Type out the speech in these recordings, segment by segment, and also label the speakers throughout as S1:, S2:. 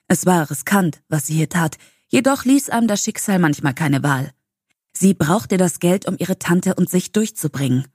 S1: Es war riskant, was sie hier tat, jedoch ließ einem das Schicksal manchmal keine Wahl. Sie brauchte das Geld, um ihre Tante und sich durchzubringen.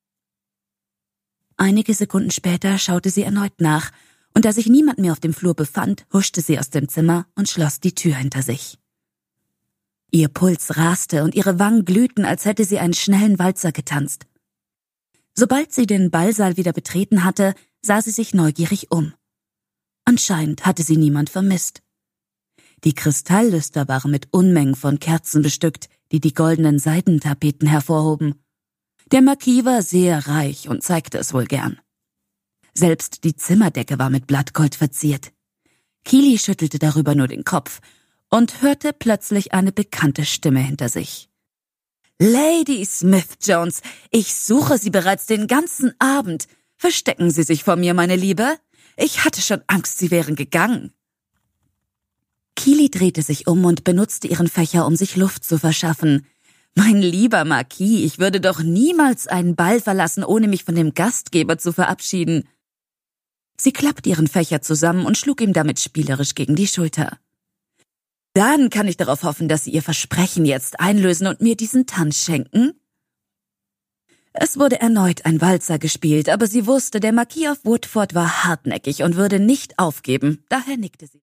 S1: Einige Sekunden später schaute sie erneut nach, und da sich niemand mehr auf dem Flur befand, huschte sie aus dem Zimmer und schloss die Tür hinter sich. Ihr Puls raste und ihre Wangen glühten, als hätte sie einen schnellen Walzer getanzt. Sobald sie den Ballsaal wieder betreten hatte, sah sie sich neugierig um. Anscheinend hatte sie niemand vermisst. Die Kristalllüster waren mit Unmengen von Kerzen bestückt, die die goldenen Seidentapeten hervorhoben. Der Marquis war sehr reich und zeigte es wohl gern. Selbst die Zimmerdecke war mit Blattgold verziert. Keely schüttelte darüber nur den Kopf und hörte plötzlich eine bekannte Stimme hinter sich. »Lady Smith-Jones, ich suche Sie bereits den ganzen Abend. Verstecken Sie sich vor mir, meine Liebe? Ich hatte schon Angst, Sie wären gegangen.« Keely drehte sich um und benutzte ihren Fächer, um sich Luft zu verschaffen. »Mein lieber Marquis, ich würde doch niemals einen Ball verlassen, ohne mich von dem Gastgeber zu verabschieden.« Sie klappte ihren Fächer zusammen und schlug ihm damit spielerisch gegen die Schulter. »Dann kann ich darauf hoffen, dass Sie Ihr Versprechen jetzt einlösen und mir diesen Tanz schenken?« Es wurde erneut ein Walzer gespielt, aber sie wusste, der Marquis of Woodford war hartnäckig und würde nicht aufgeben, daher nickte sie.